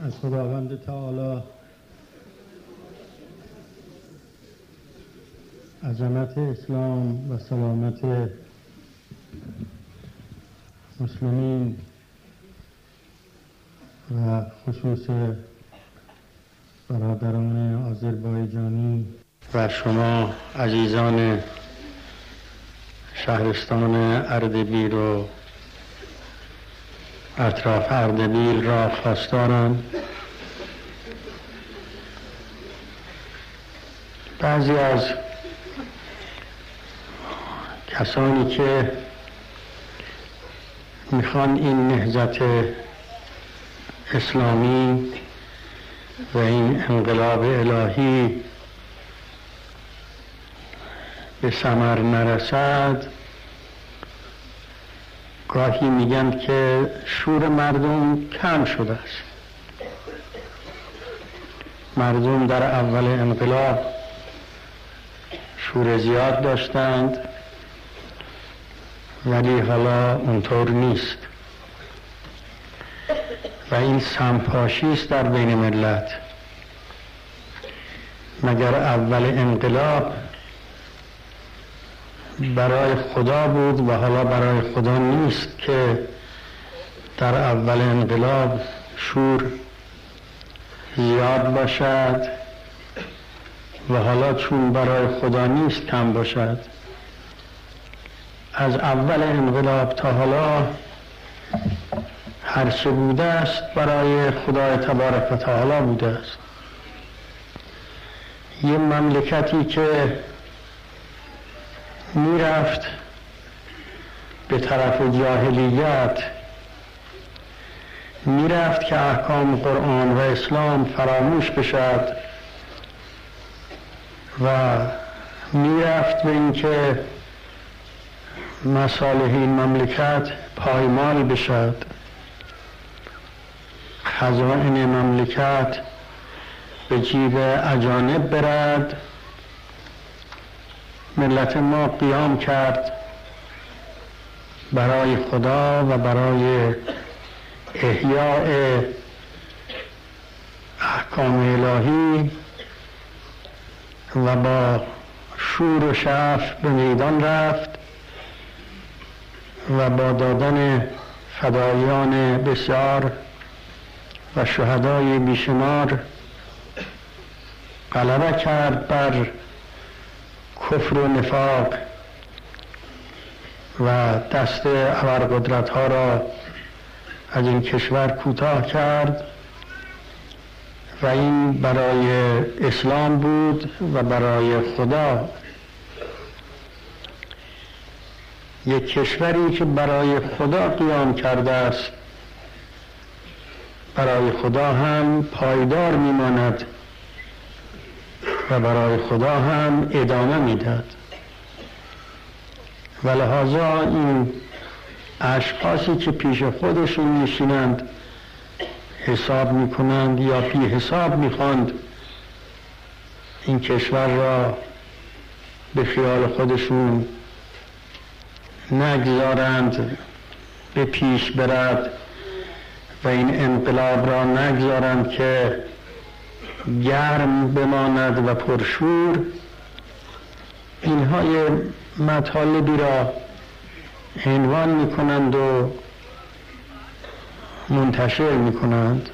از خداوند تعالی عظمت اسلام و سلامت مسلمین و خصوص برادران آذربایجانی و شما عزیزان شهرستان اردبیل و اطراف اردبیل را خواستارم. بعضی از کسانی که میخوان این نهضت اسلامی و این انقلاب الهی به ثمر نرسد، گاهی میگن که شور مردم کم شده است. مردم در اول انقلاب شور زیاد داشتند، ولی حالا اونطور نیست و این سمپاشی است در بین ملت. مگر اول انقلاب برای خدا بود و حالا برای خدا نیست که در اول انقلاب شور زیاد باشد و حالا چون برای خدا نیست کم باشد؟ از اول انقلاب تا حالا هر چه بوده است برای خدای تبارک و تعالی بوده است. یه مملکتی که میرفت به طرف جاهلیت، میرفت که احکام قرآن و اسلام فراموش بشد و میرفت به اینکه مصالح این مملکت پایمال بشد، خزائن مملکت به جیب اجانب برد. ملت ما قیام کرد برای خدا و برای احیاء احکام الهی و با شور و شعف به میدان رفت و با دادن فدایان بسیار و شهدای بیشمار غلبه کرد بر کفر و نفاق و دست ابرقدرت ها را از این کشور کوتاه کرد و این برای اسلام بود و برای خدا. یک کشوری که برای خدا قیام کرده است برای خدا هم پایدار میماند و برای خدا هم ادامه میداد و لحاظا این اشخاصی که پیش خودشون نشینند حساب میکنند یا بی حساب میخواند این کشور را به خیال خودشون نگذارند به پیش برد و این انقلاب را نگذارند که گرم بماند و پرشور، اینها یه مطالبی را عنوان میکنند و منتشر میکنند.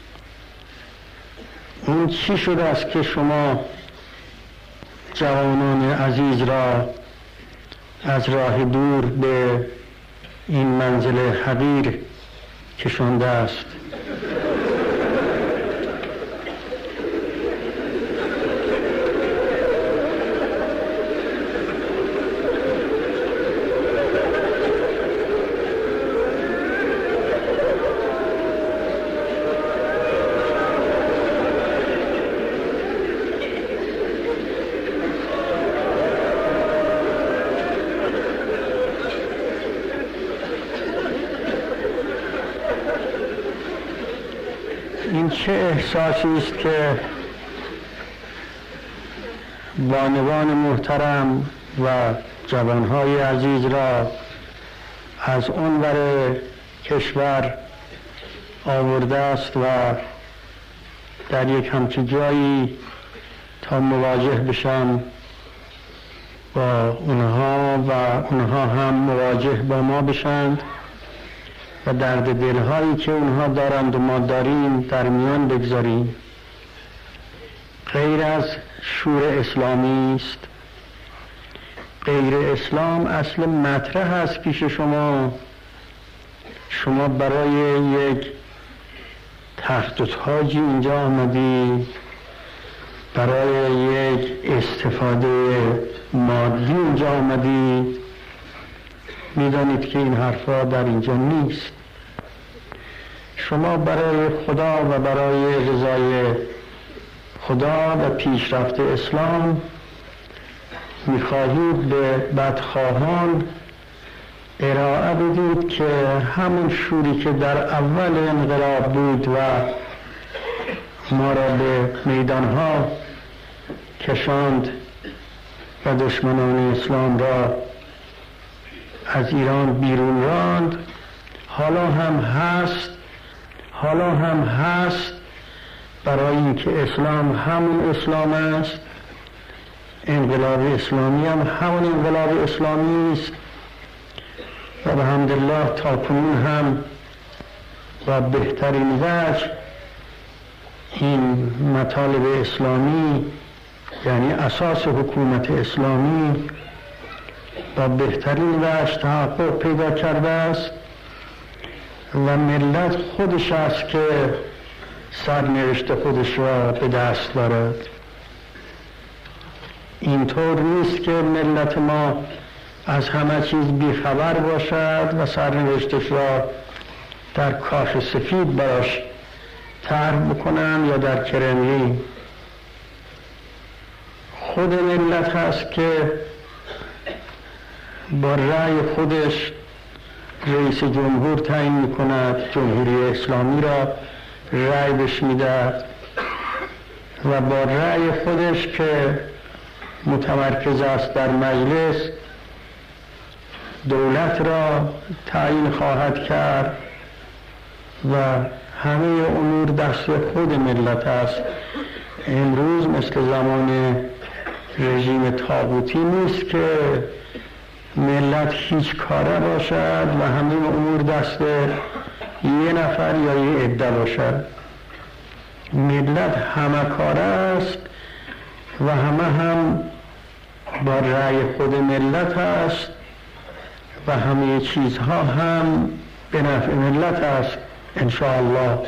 اون چی شده است که شما جوانان عزیز را از راه دور به این منزل حقیر کشانده است؟ این چه احساسی است که بانوان محترم و جوانهای عزیز را از اونور کشور آورده است و در یک همچه جایی تا مواجه بشم با اونها و اونها هم مواجه با ما بشند و درد دلهایی که اونها دارند و ما داریم در میان بگذاریم. غیر از شور اسلامی است. غیر اسلام اصل مطرح است پیش شما. شما برای یک تخت و تاجی اینجا آمدید، برای یک استفاده مادی اینجا آمدید. میدانید که این حرفا در اینجا نیست. شما برای خدا و برای رضای خدا و پیشرفت اسلام میخواهید به بدخواهان ارائه بدید که همون شوری که در اول انقلاب بود و ما را به میدانها کشاند و دشمنان اسلام را از ایران بیرون راند، حالا هم هست برای اینکه اسلام همون اسلام است، انقلاب اسلامی هم همون انقلاب اسلامی است و به حمدالله تا کنون هم و بهترین وجه این مطالب اسلامی یعنی اساس حکومت اسلامی و بهترین وجه تحقق پیدا کرده است و ملت خودش است که سرنوشت خودش را به دست دارد. اینطور نیست که ملت ما از همه چیز بیخبر باشد و سرنوشتش را در کاخ سفید براش طرح بکنن یا در کرملین. خود ملت هست که با رأی خودش رئیس جمهور تعیین میکند، جمهوری اسلامی را رأی بهش میدهد و با رأی خودش که متمرکز است در مجلس دولت را تعیین خواهد کرد و همه امور دست خود ملت است. امروز مثل زمان رژیم طاغوتی نیست که ملت هیچ کاره باشد و همه امور دست یه نفر یا یه عده باشد. ملت همه کاره است و همه هم با رأی خود ملت است و همه چیزها هم به نفع ملت است انشاءالله.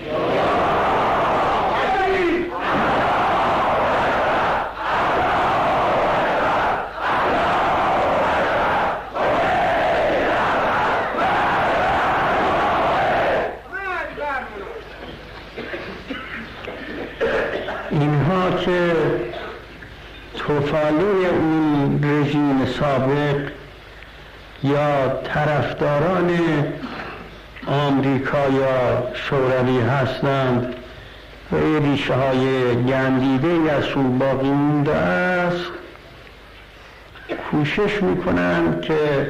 اینها که توفالوی اون رژیم سابق یا طرفداران آمریکا یا شوروی هستند و ریشه های گندیده ازشون باقی مونده است، کوشش میکنند که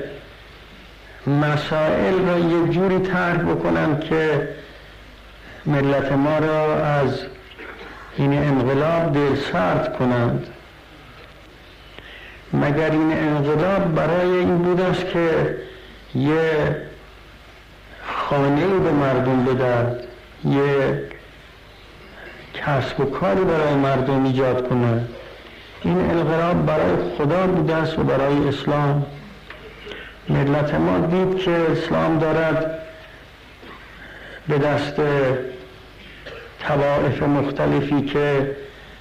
مسائل را یک جوری طرح بکنند که ملت ما را از این انقلاب دلسرد کنند. مگر این انقلاب برای این بود است که یه خانه‌ای به مردم بدهد، یه کسب و کاری برای مردم ایجاد کند؟ این انقلاب برای خدا بوده است و برای اسلام. ملت ما دید که اسلام دارد به دست طوائف مختلفی که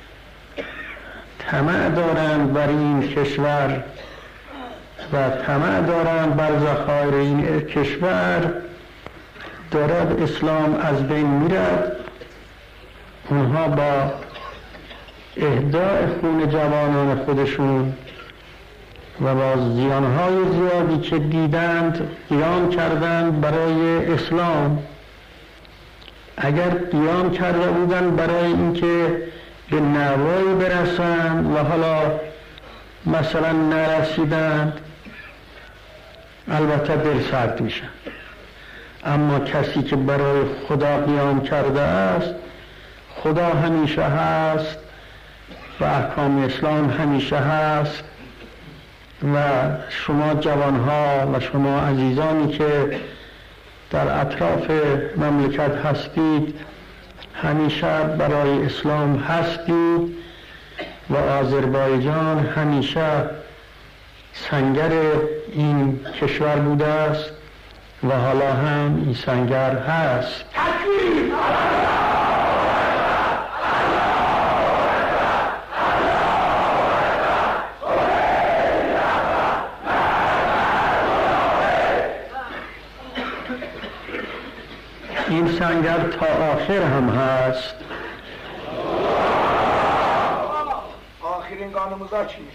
طمع دارند بر این کشور و طمع دارند بر ذخایر این کشور، دارد اسلام از بین میرد. اونها با اهداء خون جوانان خودشون و با زیانهای زیادی که دیدند قیام کردند برای اسلام. اگر قیام کرده بودند برای اینکه به نوایی برسند و حالا مثلا نرسیدند، البته دل سرد میشن. اما کسی که برای خدا قیام کرده است، خدا همیشه هست و احکام اسلام همیشه هست و شما جوانها و شما عزیزانی که در اطراف مملکت هستید همیشه برای اسلام هستید و آذربایجان همیشه سنگر این کشور بوده است و حالا هم این سنگر هست. این سنگر تا آخر هم هست. آخرین قانونموزا چی؟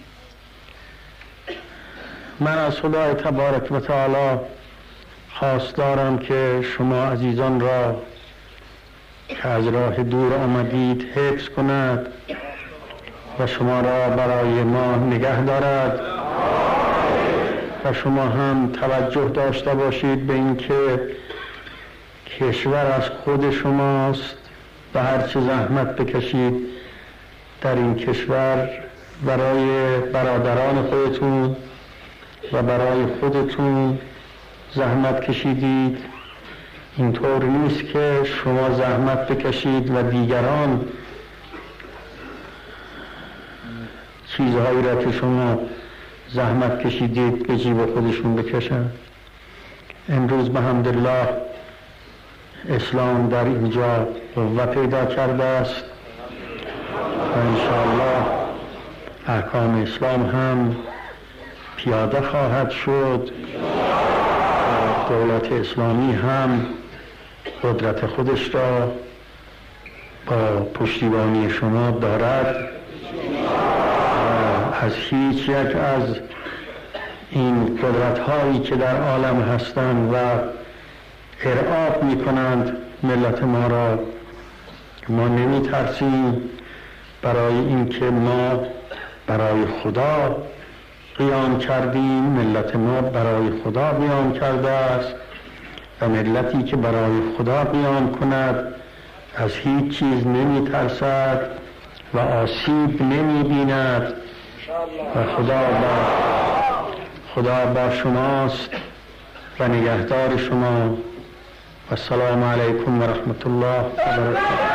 من از خدای تبارک و تعالی خواست دارم که شما عزیزان را که از راه دور آمدید حفظ کند و شما را برای ما نگه دارد و شما هم توجه داشته باشید به اینکه کشور از خود شماست و هر چه زحمت بکشید در این کشور برای برادران خودتون و برای خودتون زحمت کشیدید. اینطور نیست که شما زحمت بکشید و دیگران چیزهایی را که شما زحمت کشیدید به جیب خودشون بکشن. امروز به حمدالله اسلام در اینجا قوت پیدا کرده است و انشاءالله احکام اسلام هم پیاده خواهد شد و دولت اسلامی هم قدرت خودش را با پشتیبانی شما دارد و از هیچ یک از این قدرت هایی که در عالم هستند و ارعاب می کنند ملت ما را ما نمی ترسیم، برای اینکه ما برای خدا قیام کردیم. ملت ما برای خدا قیام کرده است و ملتی که برای خدا قیام کند از هیچ چیز نمی ترسد و آسیب نمی بیند و خدا با شماست و نگهدار شما و السلام علیکم و رحمت الله و برکاته.